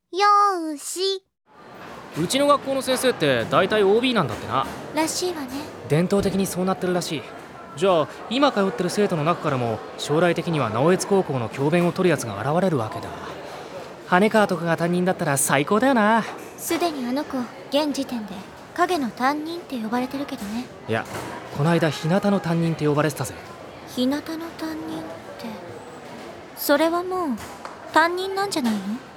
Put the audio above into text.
よーし。 うちの学校の先生って大体 OB なんだってな。 らしいわね。 伝統的にそうなってるらしい。じゃあ今通ってる生徒の中からも将来的には直江津高校の教鞭を取るやつが現れるわけだ。羽川とかが担任だったら最高だよな。 すでにあの子現時点で影の担任って呼ばれてるけどね。 いや、こないだ日向の担任って呼ばれてたぜ。 日向の担任って、それはもう担任なんじゃないの？